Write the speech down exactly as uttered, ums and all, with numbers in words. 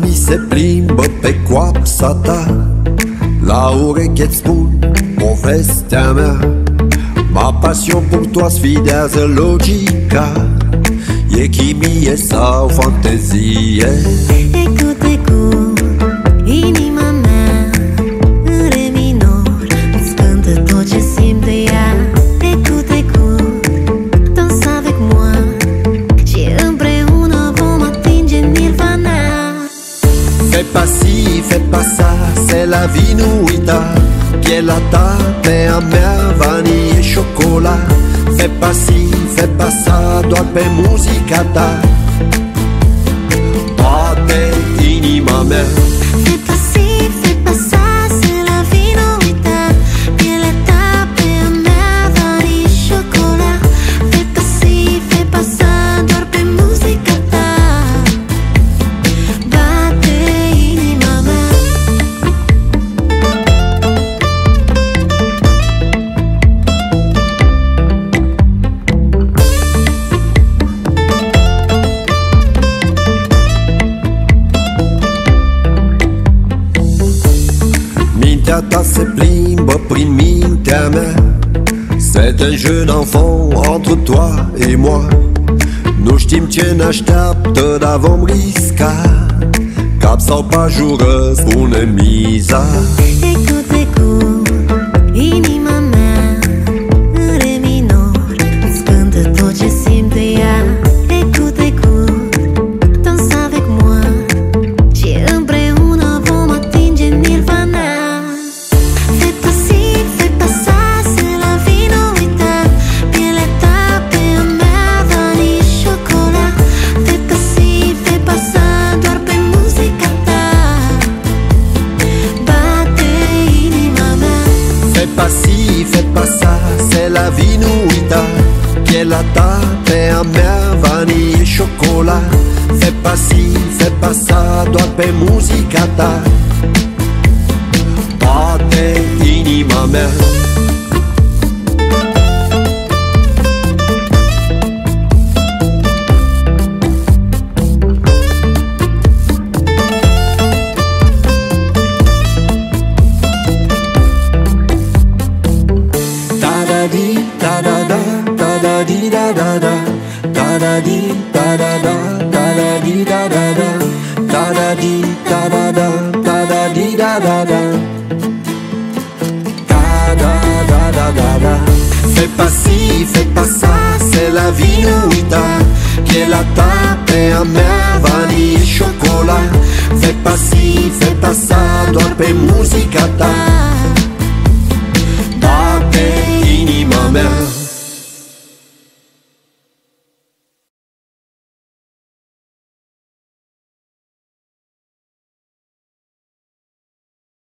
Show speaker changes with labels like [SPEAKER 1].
[SPEAKER 1] mi se plimbă pe coapsa ta, la ureche-ți spun povestea mea. Ma passion pour toi sfidează logica, e chimie sau fantezie?
[SPEAKER 2] Écoute, écoute, inima mea în re minor îți cântă tot ce simte ea. Écoute, écoute, danse avec moi și împreună vom atinge nirvana.
[SPEAKER 1] Fais pas ci, fais pas ça, c'est la vie, nu uita. Pielea ta pe a mea, vanille chocolat. Fais pas ci, fais pas ça, doar pe muzica ta toate inima mea.
[SPEAKER 2] Fais pas ci, fais pas ça, c'est la vie, nu uita. Pielea ta pe a mea, vanille chocolat. Fais pas ci, fais pas ça, doar pe muzica ta bate inima mea.
[SPEAKER 1] Mintea ta se plimbă prin mintea mea. C'est un jeune enfant entre toi et moi. Nu știm ce ne așteaptă, dar vom risca. Cap sau pajură, spune miza.
[SPEAKER 2] Écoute, écoute, inima mea în re minor îți cântă tot ce simte ea. Écoute, écoute, danse avec moi și împreună vom atinge nirvana. Fais pas ci, fais pas ça, c'est la vie, nu uita. Pielea ta pe a mea, vanille chocolat. Fais pas ci, fais pas ça, doar pe muzica ta bate inima mea.
[SPEAKER 1] Fais pas ci, fais pas ça, c'est la vie, nu uita. Pielea ta pe a mea, vanille chocolat. Fais pas ci, fais pas ça, doar pe muzica ta toate inima mea. Da-da-di, da-da-da, da-da-di, da-da-da, da-da-di, da-da-da, da-da-di, da-da-da, da-da-di, da-da-da, da-da-di, da-da-da, da-da-da-da-da-da. Fais pas ci, fais pas ça, c'est la vie, nu uita. Pielea ta pe a mea, vanille chocolat. Fais pas ci, fais pas ça, doar pe muzica ta